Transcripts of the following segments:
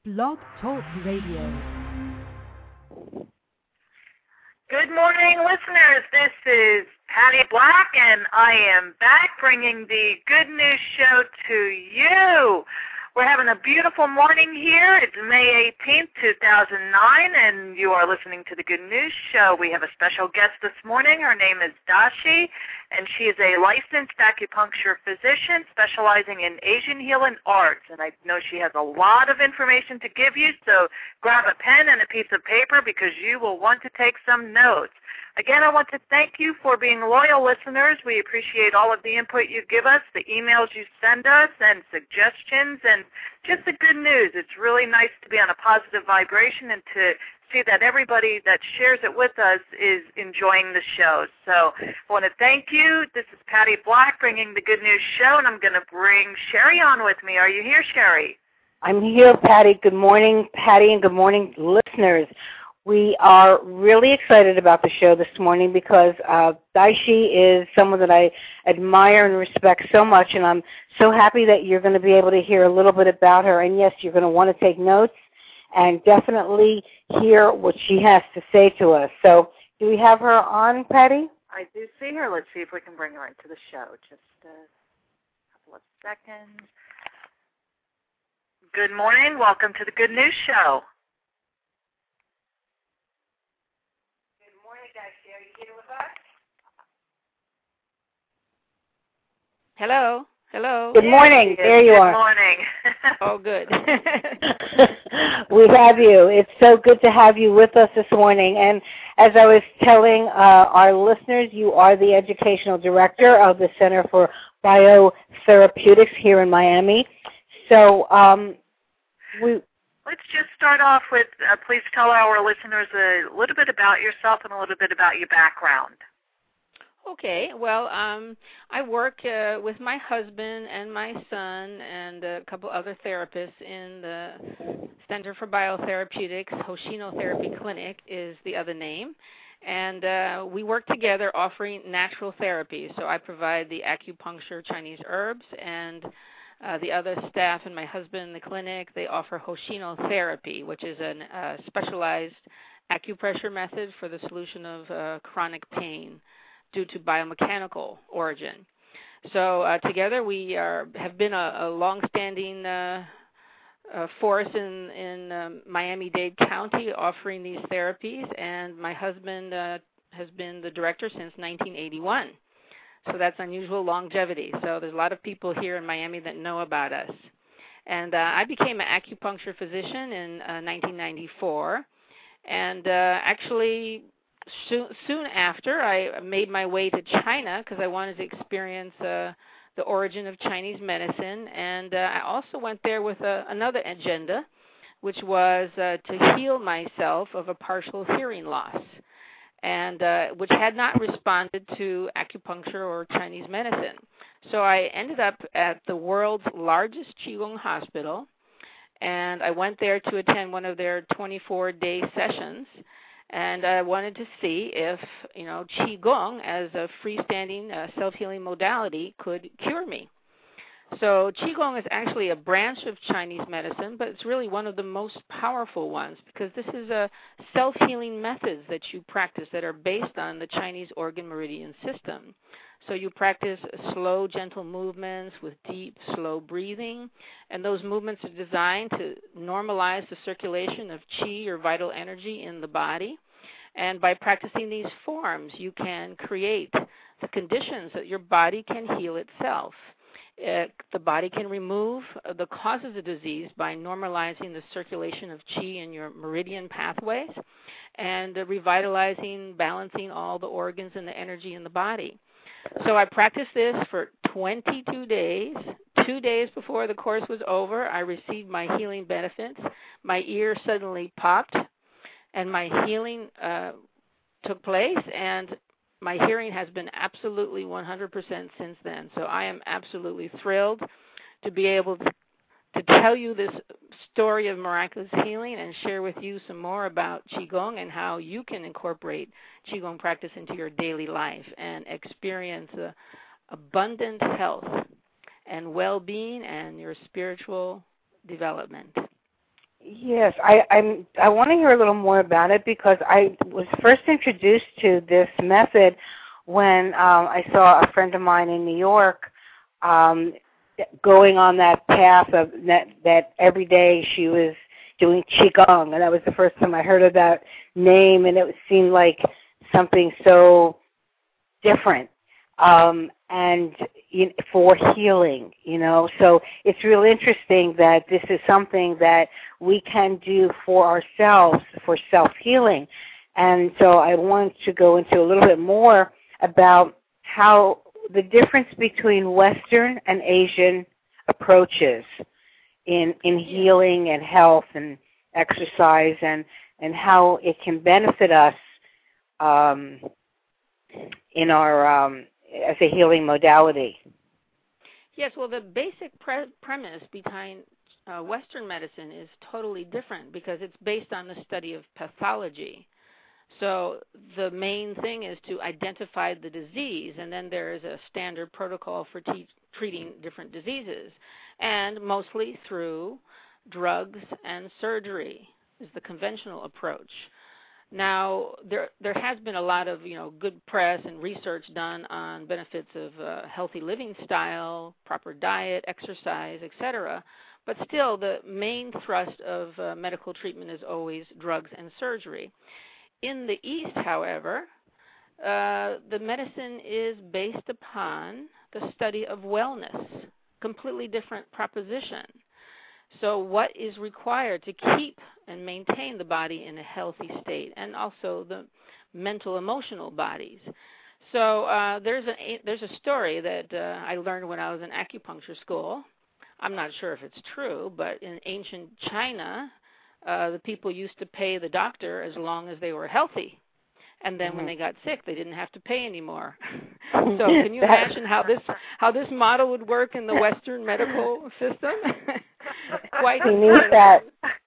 Blog Talk Radio. Good morning, listeners. This is Patty Black, and I am back bringing the Good News Show to you. We're having a beautiful morning here. It's May 18th, 2009, and you are listening to the Good News Show. We have a special guest this morning. Her name is Dashi, and she is a licensed acupuncture physician specializing in Asian healing arts. And I know she has a lot of information to give you, so grab a pen and a piece of paper because you will want to take some notes. Again, I want to thank you for being loyal listeners. We appreciate all of the input you give us, the emails you send us, and suggestions, and just the good news. It's really nice to be on a positive vibration and to see that everybody that shares it with us is enjoying the show. So I want to thank you. This is Patty Black bringing the Good News Show, and I'm going to bring Sherry on with me. Are you here, Sherry? I'm here, Patty. Good morning, Patty, and good morning, listeners. We are really excited about the show this morning because Daishi is someone that I admire and respect so much, and I'm so happy that you're going to be able to hear a little bit about her. And, yes, you're going to want to take notes and definitely hear what she has to say to us. So do we have her on, Patty? I do see her. Let's see if we can bring her into the show. Just a couple of seconds. Good morning. Welcome to the Good News Show. Are you here with us? Hello. Hello. Good morning. There you are. Good morning. Oh, good. We have you. It's so good to have you with us this morning. And as I was telling our listeners, you are the educational director of the Center for Biotherapeutics here in Miami. So let's just start off with, please tell our listeners a little bit about yourself and a little bit about your background. Okay. Well, I work with my husband and my son and a couple other therapists in the Center for Biotherapeutics. Hoshino Therapy Clinic is the other name. And we work together offering natural therapy. So I provide the acupuncture, Chinese herbs, and the other staff and my husband in the clinic, they offer Hoshino therapy, which is a specialized acupressure method for the solution of chronic pain due to biomechanical origin. So together we have been a long-standing force in Miami-Dade County offering these therapies, and my husband has been the director since 1981. So that's unusual longevity. So there's a lot of people here in Miami that know about us. And I became an acupuncture physician in 1994. And actually, soon after, I made my way to China because I wanted to experience the origin of Chinese medicine. And I also went there with another agenda, which was to heal myself of a partial hearing loss, and which had not responded to acupuncture or Chinese medicine. So I ended up at the world's largest Qigong hospital, and I went there to attend one of their 24-day sessions, and I wanted to see if, Qigong as a freestanding self-healing modality could cure me. So Qigong is actually a branch of Chinese medicine, but it's really one of the most powerful ones because this is a self-healing methods that you practice that are based on the Chinese organ meridian system. So you practice slow, gentle movements with deep, slow breathing, and those movements are designed to normalize the circulation of qi or vital energy in the body. And by practicing these forms, you can create the conditions that your body can heal itself. The body can remove the causes of disease by normalizing the circulation of qi in your meridian pathways and revitalizing, balancing all the organs and the energy in the body. So I practiced this for 22 days. 2 days before the course was over, I received my healing benefits. My ear suddenly popped, and my healing took place, and my hearing has been absolutely 100% since then. So I am absolutely thrilled to be able to tell you this story of miraculous healing and share with you some more about Qigong and how you can incorporate Qigong practice into your daily life and experience abundant health and well-being and your spiritual development. Yes, I want to hear a little more about it because I was first introduced to this method when I saw a friend of mine in New York going on that path of that every day she was doing Qigong, and that was the first time I heard of that name, and it seemed like something so different. And for healing, So it's really interesting that this is something that we can do for ourselves, for self-healing. And so I want to go into a little bit more about how the difference between Western and Asian approaches in healing and health and exercise and how it can benefit us in our as a healing modality. Yes, well, the basic premise behind Western medicine is totally different because it's based on the study of pathology. So the main thing is to identify the disease, and then there is a standard protocol for treating different diseases, and mostly through drugs and surgery is the conventional approach. Now, there has been a lot of, good press and research done on benefits of healthy living style, proper diet, exercise, etc. But still, the main thrust of medical treatment is always drugs and surgery. In the East, however, the medicine is based upon the study of wellness, completely different proposition. So what is required to keep and maintain the body in a healthy state, and also the mental, emotional bodies? So there's a story that I learned when I was in acupuncture school. I'm not sure if it's true, but in ancient China, the people used to pay the doctor as long as they were healthy. And then when they got sick, they didn't have to pay anymore. So can you imagine how this model would work in the Western medical system? Quite neat that.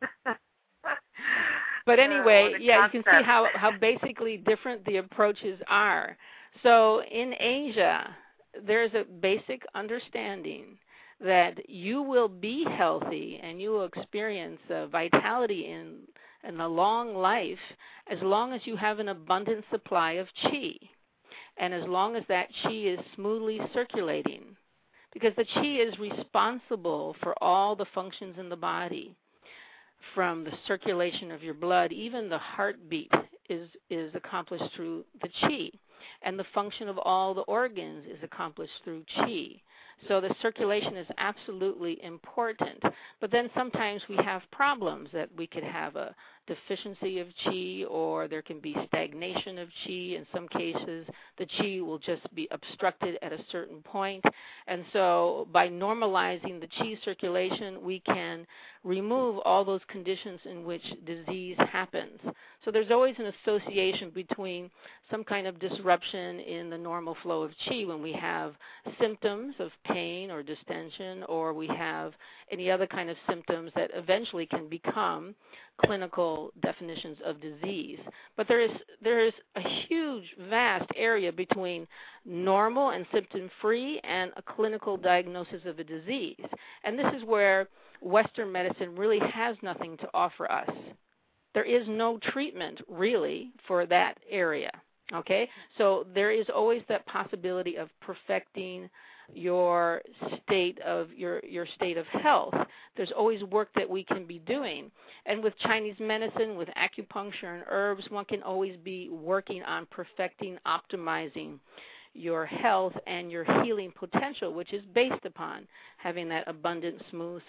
But anyway, you can see how basically different the approaches are. So in Asia, there's a basic understanding that you will be healthy and you will experience vitality in a long life as long as you have an abundant supply of qi, and as long as that qi is smoothly circulating, because the qi is responsible for all the functions in the body, from the circulation of your blood. Even the heartbeat is accomplished through the qi, and the function of all the organs is accomplished through qi. So the circulation is absolutely important. But then sometimes we have problems that we could have a deficiency of qi, or there can be stagnation of qi. In some cases, the qi will just be obstructed at a certain point. And so by normalizing the qi circulation, we can remove all those conditions in which disease happens. So there's always an association between some kind of disruption in the normal flow of qi when we have symptoms of pain or distension, or we have any other kind of symptoms that eventually can become clinical definitions of disease. But there is a huge, vast area between normal and symptom-free and a clinical diagnosis of a disease. And this is where Western medicine really has nothing to offer us. There is no treatment really for that area. Okay? So there is always that possibility of perfecting your state of health. There's always work that we can be doing. And with Chinese medicine, with acupuncture and herbs, one can always be working on perfecting, optimizing your health and your healing potential, which is based upon having that abundant,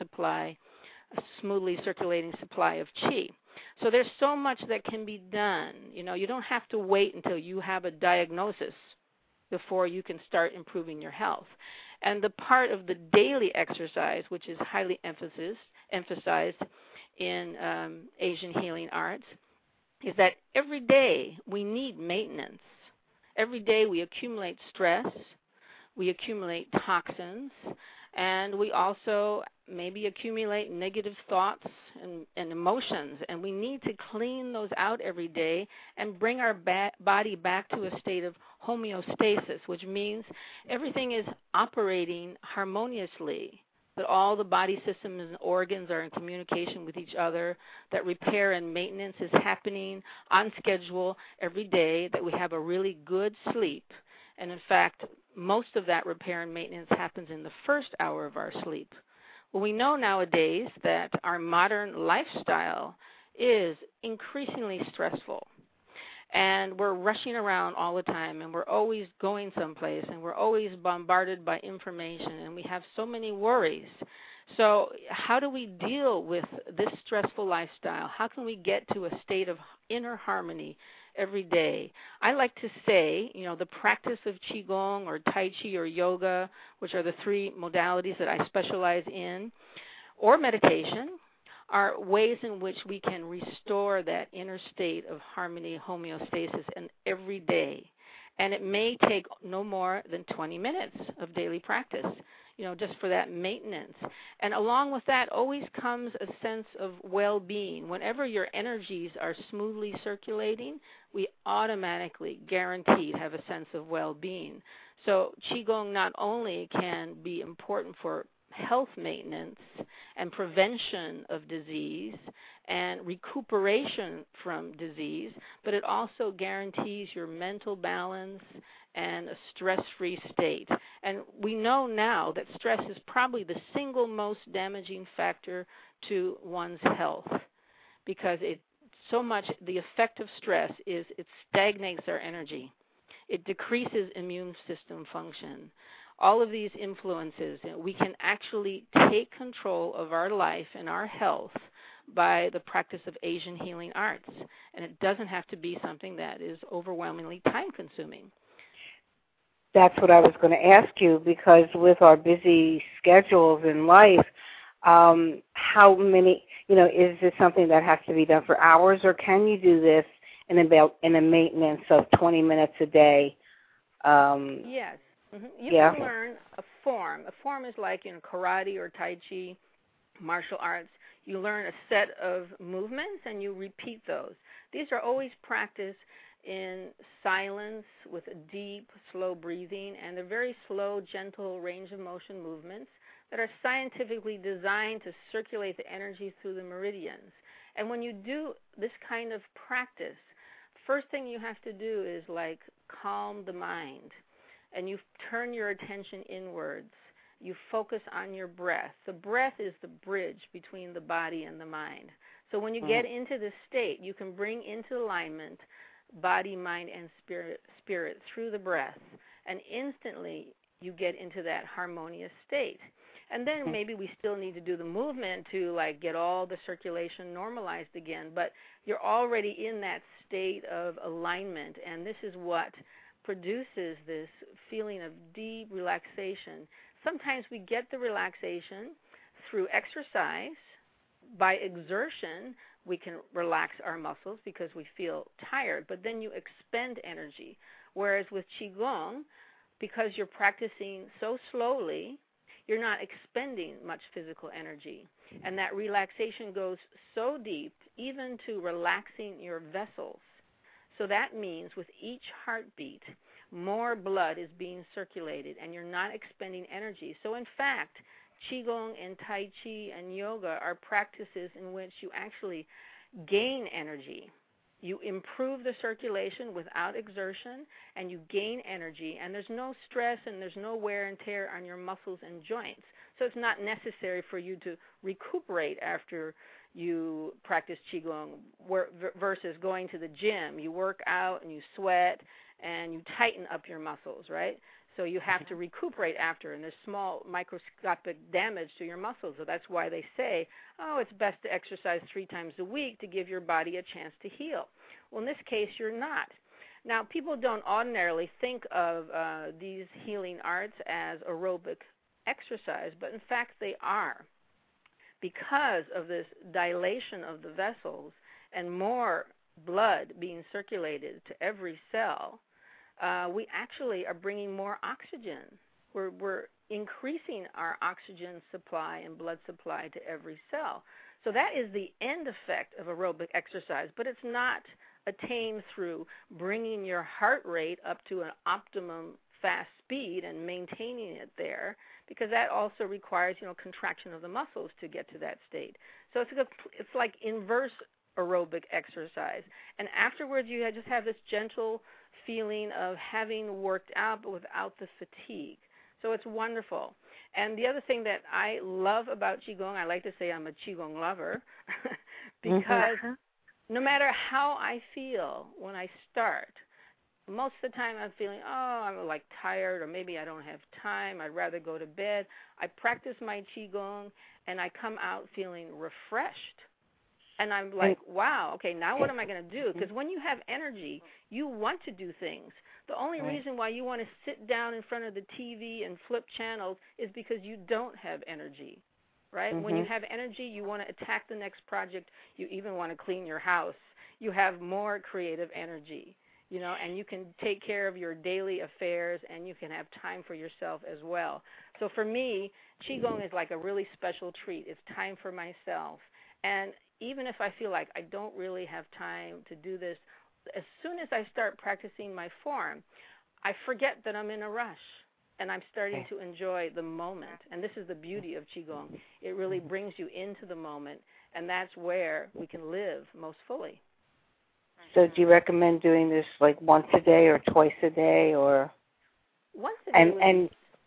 smoothly circulating supply of qi. So there's so much that can be done. You don't have to wait until you have a diagnosis before you can start improving your health. And the part of the daily exercise, which is highly emphasized in Asian healing arts, is that every day we need maintenance. Every day we accumulate stress, we accumulate toxins, and we also maybe accumulate negative thoughts and emotions, and we need to clean those out every day and bring our body back to a state of homeostasis, which means everything is operating harmoniously that all the body systems and organs are in communication with each other, that repair and maintenance is happening on schedule every day, that we have a really good sleep. And in fact, most of that repair and maintenance happens in the first hour of our sleep. Well, we know nowadays that our modern lifestyle is increasingly stressful. And we're rushing around all the time, and we're always going someplace, and we're always bombarded by information, and we have so many worries. So how do we deal with this stressful lifestyle? How can we get to a state of inner harmony every day? I like to say, the practice of Qigong or Tai Chi or yoga, which are the three modalities that I specialize in, or meditation, are ways in which we can restore that inner state of harmony, homeostasis, and every day. And it may take no more than 20 minutes of daily practice, just for that maintenance. And along with that always comes a sense of well-being. Whenever your energies are smoothly circulating, we automatically guaranteed have a sense of well-being. So Qigong not only can be important for health maintenance and prevention of disease and recuperation from disease, but it also guarantees your mental balance and a stress-free state. And we know now that stress is probably the single most damaging factor to one's health, because the effect of stress is it stagnates our energy. It decreases immune system function. All of these influences, we can actually take control of our life and our health by the practice of Asian healing arts. And it doesn't have to be something that is overwhelmingly time-consuming. That's what I was going to ask you, because with our busy schedules in life, how many, is this something that has to be done for hours, or can you do this in a maintenance of 20 minutes a day? Yes. Mm-hmm. You can learn a form. A form is like in karate or Tai Chi, martial arts. You learn a set of movements and you repeat those. These are always practiced in silence with a deep, slow breathing, and they're very slow, gentle range of motion movements that are scientifically designed to circulate the energy through the meridians. And when you do this kind of practice, first thing you have to do is calm the mind. And you turn your attention inwards. You focus on your breath. The breath is the bridge between the body and the mind. So when you get into this state, you can bring into alignment body, mind, and spirit through the breath. And instantly you get into that harmonious state. And then maybe we still need to do the movement to get all the circulation normalized again. But you're already in that state of alignment. And this is what produces this feeling of deep relaxation. Sometimes we get the relaxation through exercise. By exertion, we can relax our muscles because we feel tired, but then you expend energy. Whereas with Qigong, because you're practicing so slowly, you're not expending much physical energy. And that relaxation goes so deep, even to relaxing your vessels. So that means with each heartbeat, more blood is being circulated and you're not expending energy. So in fact, Qigong and Tai Chi and yoga are practices in which you actually gain energy. You improve the circulation without exertion, and you gain energy, and there's no stress and there's no wear and tear on your muscles and joints. So it's not necessary for you to recuperate after you practice Qigong versus going to the gym. You work out and you sweat and you tighten up your muscles, right? So you have to recuperate after, and there's small microscopic damage to your muscles. So that's why they say, it's best to exercise 3 times a week to give your body a chance to heal. Well, in this case, you're not. Now, people don't ordinarily think of these healing arts as aerobic exercise, but in fact they are. Because of this dilation of the vessels and more blood being circulated to every cell, we actually are bringing more oxygen. We're increasing our oxygen supply and blood supply to every cell. So that is the end effect of aerobic exercise, but it's not attained through bringing your heart rate up to an optimum fast speed and maintaining it there, because that also requires, contraction of the muscles to get to that state. So it's like inverse aerobic exercise. And afterwards, you just have this gentle feeling of having worked out, but without the fatigue. So it's wonderful. And the other thing that I love about Qigong, I like to say I'm a Qigong lover, because no matter how I feel when I start, most of the time I'm feeling, I'm like tired, or maybe I don't have time, I'd rather go to bed. I practice my Qigong, and I come out feeling refreshed. And I'm like, wow, okay, now what am I going to do? Because when you have energy, you want to do things. The only reason why you want to sit down in front of the TV and flip channels is because you don't have energy, right? When you have energy, you want to attack the next project. You even want to clean your house. You have more creative energy, and you can take care of your daily affairs, and you can have time for yourself as well. So for me, Qigong is like a really special treat. It's time for myself. And even if I feel like I don't really have time to do this, as soon as I start practicing my form, I forget that I'm in a rush, and I'm starting to enjoy the moment. And this is the beauty of Qigong. It really brings you into the moment, and that's where we can live most fully. So do you recommend doing this like once a day or twice a day, or? Once a day. And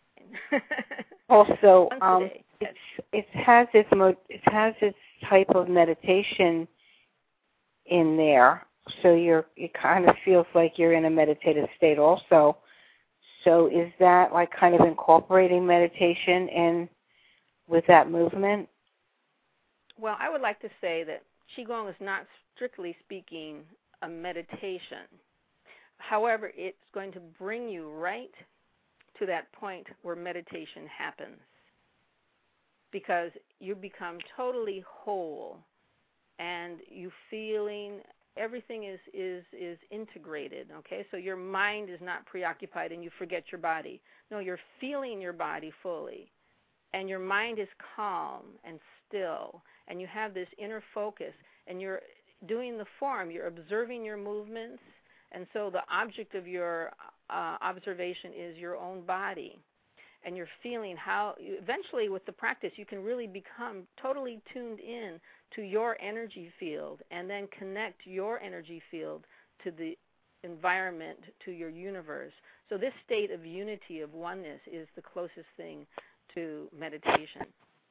also, once a day. It has its type of meditation in there, so it kind of feels like you're in a meditative state also. So is that like kind of incorporating meditation in with that movement? Well, I would like to say that Qigong is not strictly speaking a meditation. However, it's going to bring you right to that point where meditation happens, because you become totally whole, and you feeling everything is integrated, okay? So your mind is not preoccupied and you forget your body. No, you're feeling your body fully, and your mind is calm and still, and you have this inner focus, and you're doing the form, you're observing your movements, and so the object of your observation is your own body. And you're feeling how, eventually with the practice, you can really become totally tuned in to your energy field, and then connect your energy field to the environment, to your universe. So this state of unity, of oneness, is the closest thing to meditation.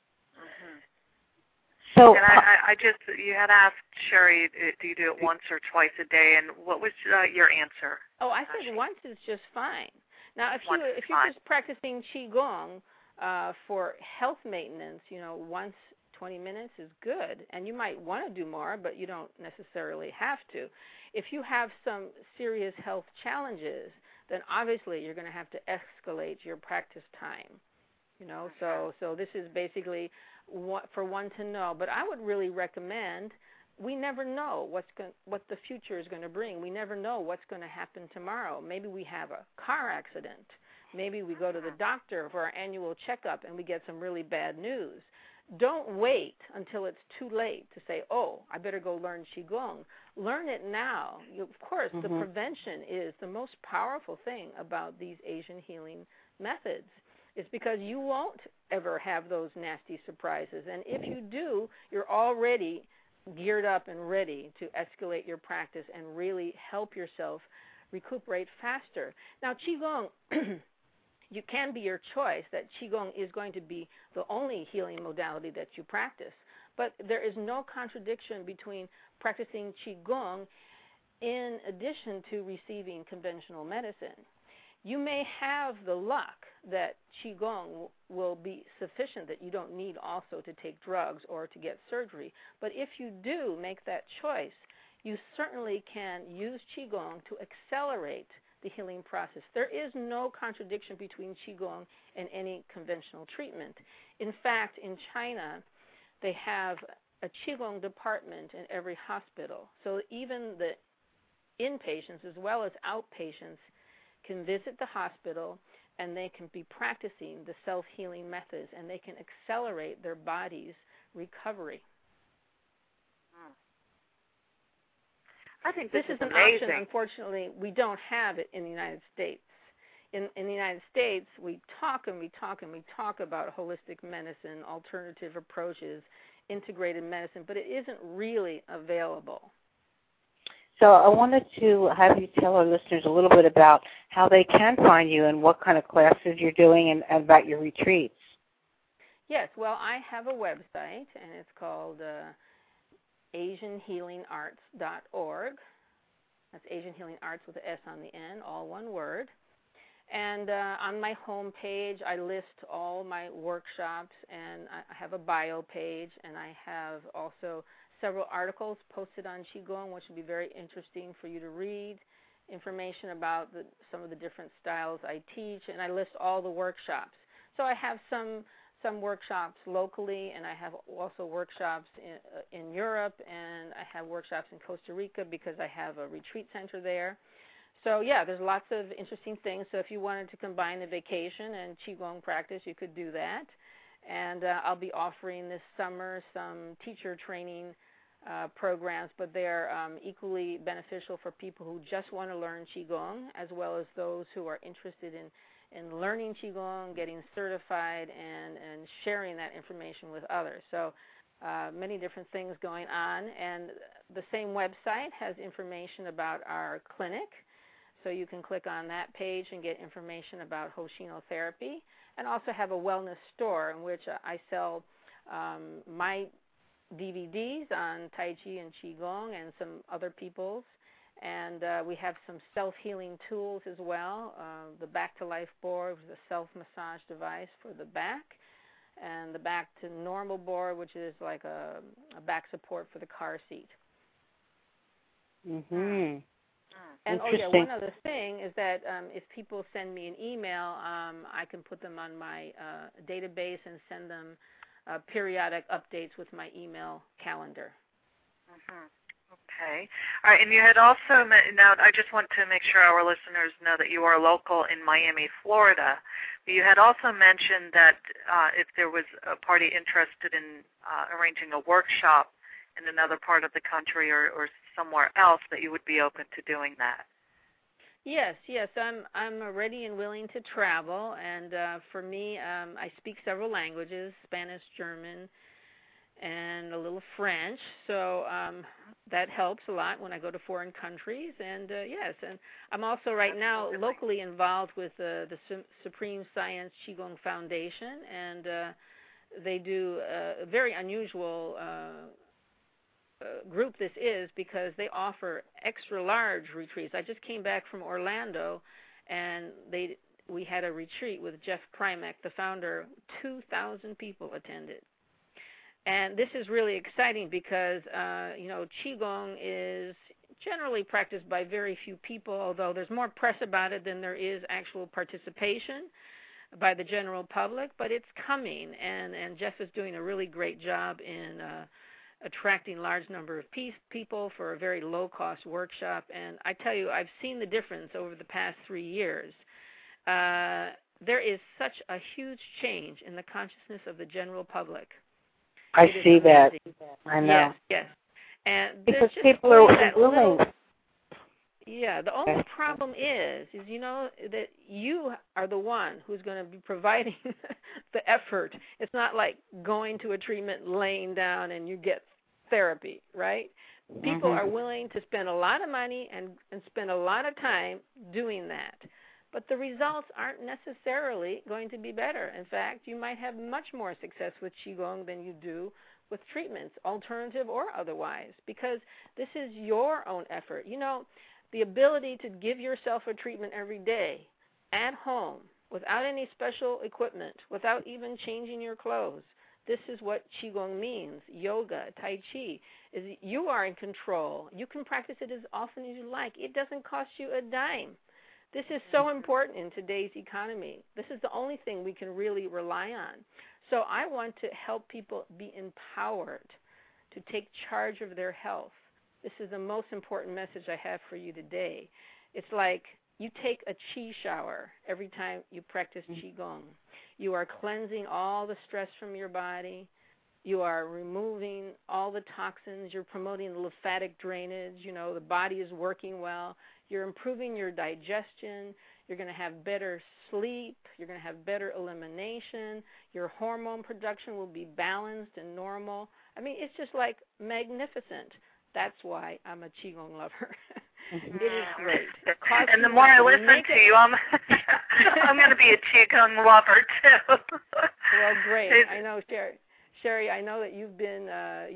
So, and you had asked Sherry, do you do it once or twice a day, and what was your answer? Oh, I said once is just fine. Now, if you're just practicing Qigong for health maintenance, once 20 minutes is good, and you might want to do more, but you don't necessarily have to. If you have some serious health challenges, then obviously you're going to have to escalate your practice time. So this is basically for one to know. But I would really recommend. We never know what the future is going to bring. We never know what's going to happen tomorrow. Maybe we have a car accident. Maybe we go to the doctor for our annual checkup and we get some really bad news. Don't wait until it's too late to say, I better go learn Qigong. Learn it now. Of course, the prevention is the most powerful thing about these Asian healing methods. It's because you won't ever have those nasty surprises. And if you do, you're already geared up and ready to escalate your practice and really help yourself recuperate faster. Now, Qigong, you can be your choice that Qigong is going to be the only healing modality that you practice. But there is no contradiction between practicing Qigong in addition to receiving conventional medicine. You may have the luck that Qigong will be sufficient, that you don't need also to take drugs or to get surgery. But if you do make that choice, you certainly can use Qigong to accelerate the healing process. There is no contradiction between Qigong and any conventional treatment. In fact, in China, they have a Qigong department in every hospital. So even the inpatients as well as outpatients can visit the hospital, and they can be practicing the self-healing methods, and they can accelerate their body's recovery. I think this is an amazing. option. Unfortunately, we don't have it in the United States. in the United States, we talk and we talk and we talk about holistic medicine, alternative approaches, integrated medicine, but it isn't really available. So I wanted to have you tell our listeners a little bit about how they can find you and what kind of classes you're doing and about your retreats. Yes, well, I have a website, and it's called AsianHealingArts.org. That's Asian Healing Arts with an S on the end, all one word. And on my home page, I list all my workshops, and I have a bio page, and I have also several articles posted on Qigong, which would be very interesting for you to read, information about some of the different styles I teach, and I list all the workshops. So I have some workshops locally, and I have also workshops in Europe, and I have workshops in Costa Rica because I have a retreat center there. So, yeah, there's lots of interesting things. So if you wanted to combine a vacation and Qigong practice, you could do that. And I'll be offering this summer some teacher training programs, but they're equally beneficial for people who just want to learn Qigong, as well as those who are interested in learning Qigong, getting certified, and sharing that information with others. So many different things going on. And the same website has information about our clinic. So you can click on that page and get information about Hoshinotherapy, and also have a wellness store in which I sell my DVDs on Tai Chi and Qigong and some other people's. And we have some self-healing tools as well. The Back to Life board, which is a self-massage device for the back, and the Back to Normal board, which is like a back support for the car seat. Mm-hmm. And one other thing is that if people send me an email, I can put them on my database and send them periodic updates with my email calendar. Mm-hmm. Okay. All right, and you had also, now I just want to make sure our listeners know that you are local in Miami, Florida. You had also mentioned that if there was a party interested in arranging a workshop in another part of the country or somewhere else, that you would be open to doing that. Yes, I'm ready and willing to travel, and for me, I speak several languages, Spanish, German, and a little French, so that helps a lot when I go to foreign countries. And yes, and I'm also right now locally involved with the Supreme Science Qigong Foundation, and they do a very unusual group this is, because they offer extra large retreats. I just came back from Orlando, and we had a retreat with Jeff Primack, the founder. 2,000 people attended. And this is really exciting because, Qigong is generally practiced by very few people, although there's more press about it than there is actual participation by the general public, but it's coming, and Jeff is doing a really great job in attracting large number of people for a very low-cost workshop. And I tell you, I've seen the difference over the past 3 years. There is such a huge change in the consciousness of the general public. I see that. I know. Yes. And because people are willing. The only problem is that you are the one who's going to be providing the effort. It's not like going to a treatment, laying down, and you get therapy, right? People are willing to spend a lot of money and spend a lot of time doing that. But the results aren't necessarily going to be better. In fact, you might have much more success with Qigong than you do with treatments, alternative or otherwise, because this is your own effort. The ability to give yourself a treatment every day at home without any special equipment, without even changing your clothes. This is what Qigong means. Yoga, Tai Chi, is you are in control. You can practice it as often as you like. It doesn't cost you a dime. This is so important in today's economy. This is the only thing we can really rely on. So I want to help people be empowered to take charge of their health. This is the most important message I have for you today. It's like you take a Qi shower every time you practice Qigong. You are cleansing all the stress from your body. You are removing all the toxins. You're promoting lymphatic drainage. The body is working well. You're improving your digestion. You're going to have better sleep. You're going to have better elimination. Your hormone production will be balanced and normal. I mean, it's just like magnificent. That's why I'm a Qigong lover. It is great. And the more I listen to you, I'm going to be a Qigong lover, too. Well, great. I know, Sherry, I know that you've been,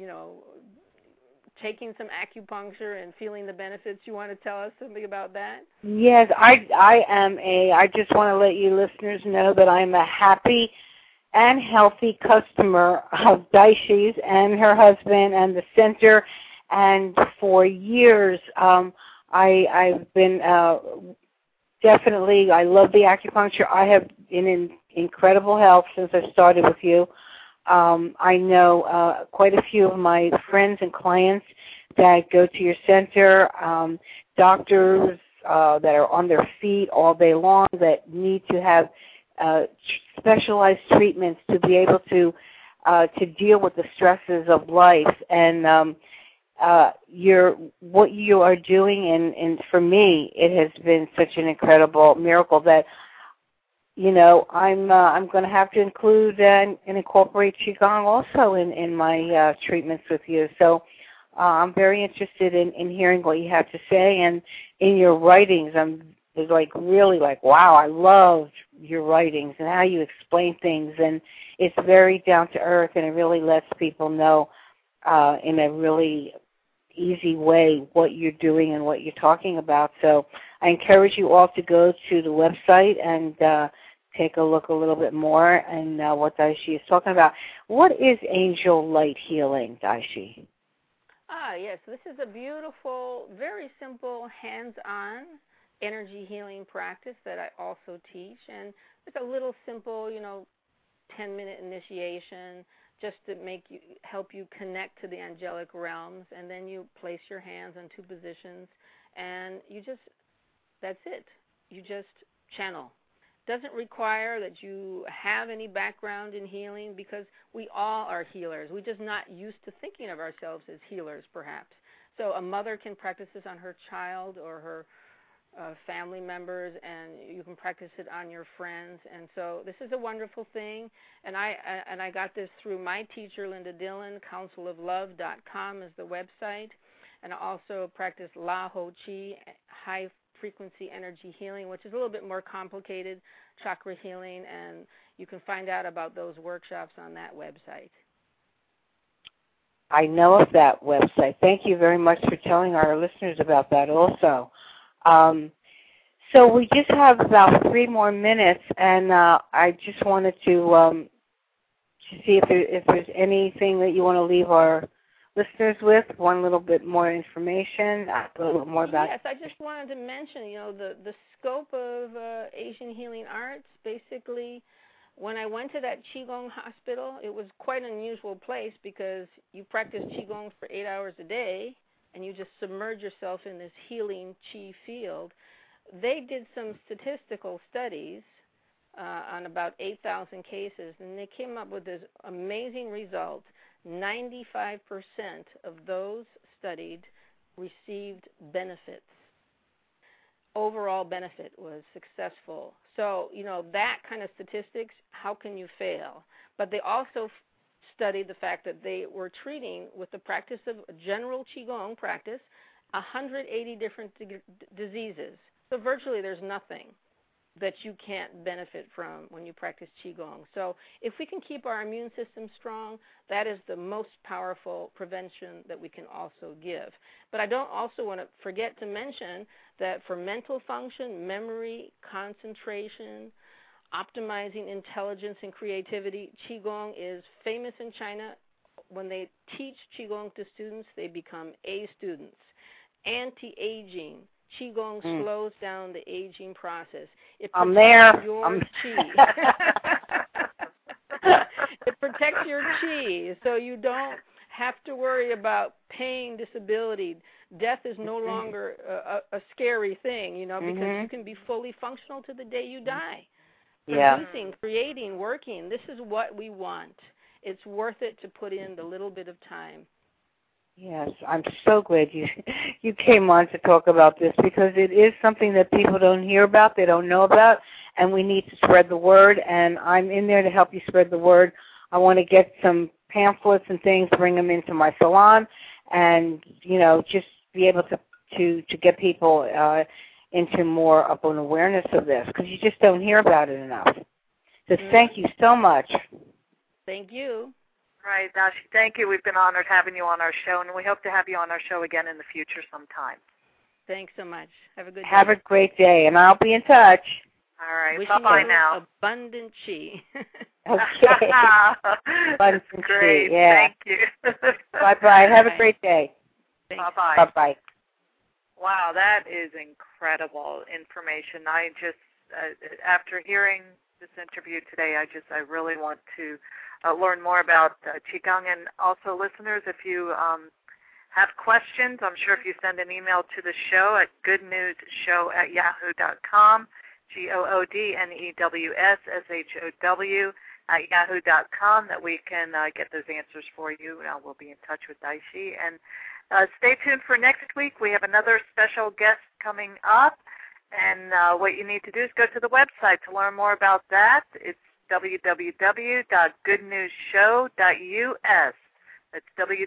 taking some acupuncture and feeling the benefits. You want to tell us something about that? Yes, I just want to let you listeners know that I'm a happy and healthy customer of Daishi's and her husband and the center. And for years, I've been definitely, I love the acupuncture. I have been in incredible health since I started with you. I know quite a few of my friends and clients that go to your center, doctors that are on their feet all day long that need to have specialized treatments to be able to deal with the stresses of life. And what you are doing, and for me, it has been such an incredible miracle that I'm going to have to include and incorporate Qigong also in my treatments with you. So I'm very interested in hearing what you have to say, and in your writings, it's really wow, I love your writings and how you explain things, and it's very down to earth, and it really lets people know in a really easy way what you're doing and what you're talking about. So I encourage you all to go to the website and take a look a little bit more and what Daishi is talking about. What is angel light healing, Daishi? Yes, this is a beautiful, very simple, hands-on energy healing practice that I also teach. And it's a little simple, 10-minute initiation just to help you connect to the angelic realms. And then you place your hands in two positions, and that's it. You just channel. Doesn't require that you have any background in healing, because we all are healers. We're just not used to thinking of ourselves as healers, perhaps. So a mother can practice this on her child or her family members, and you can practice it on your friends. And so this is a wonderful thing. And I got this through my teacher, Linda Dillon. counsiloflove.com is the website. And I also practice La Ho Chi, high frequency energy healing, which is a little bit more complicated, chakra healing, and you can find out about those workshops on that website. I know of that website. Thank you very much for telling our listeners about that also. So we just have about 3 more minutes, and I just wanted to see if there's anything that you want to leave our listeners with, one little bit more information, a little more about. Yes, I just wanted to mention, the scope of Asian healing arts. Basically, when I went to that Qigong hospital, it was quite an unusual place because you practice Qigong for 8 hours a day, and you just submerge yourself in this healing Qi field. They did some statistical studies on about 8,000 cases, and they came up with this amazing result. 95% of those studied received benefits. Overall benefit was successful. So, that kind of statistics, how can you fail? But they also studied the fact that they were treating, with the practice of general Qigong practice, 180 different diseases. So virtually there's nothing that you can't benefit from when you practice Qigong. So if we can keep our immune system strong, that is the most powerful prevention that we can also give. But I don't also want to forget to mention that for mental function, memory, concentration, optimizing intelligence and creativity, Qigong is famous in China. When they teach Qigong to students, they become A students. Anti-aging. Qigong slows down the aging process. It protects your Qi. It protects your Qi, so you don't have to worry about pain, disability. Death is no longer a scary thing, because you can be fully functional to the day you die. Producing, creating, working, this is what we want. it's worth it to put in the little bit of time. Yes, I'm so glad you came on to talk about this, because it is something that people don't hear about, they don't know about, and we need to spread the word, and I'm in there to help you spread the word. I want to get some pamphlets and things, bring them into my salon, and, just be able to get people into more of an awareness of this, because you just don't hear about it enough. So thank you so much. Thank you. Right, Dashi, thank you. We've been honored having you on our show, and we hope to have you on our show again in the future sometime. Thanks so much. Have a good day. Have a great day, and I'll be in touch. All right, wishing bye-bye you now. Abundant chi. Okay. Abundant great, chi, yeah. Thank you. Bye-bye. Have a great day. Bye-bye. Bye-bye. Wow, that is incredible information. I just, after hearing this interview today, I really want to learn more about Qigong. And also, listeners, if you have questions, I'm sure if you send an email to the show at goodnewsshow@yahoo.com, goodnewsshow@yahoo.com, that we can get those answers for you. We'll be in touch with Daishi. And stay tuned for next week. We have another special guest coming up. And what you need to do is go to the website to learn more about that. It's www.goodnewsshow.us. That's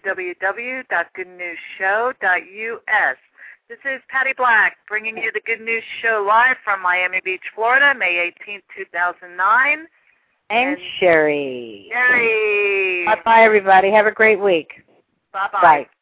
www.goodnewsshow.us. This is Patty Black bringing you the Good News Show live from Miami Beach, Florida, May 18, 2009. And Sherry. Sherry. Bye-bye, everybody. Have a great week. Bye-bye. Bye.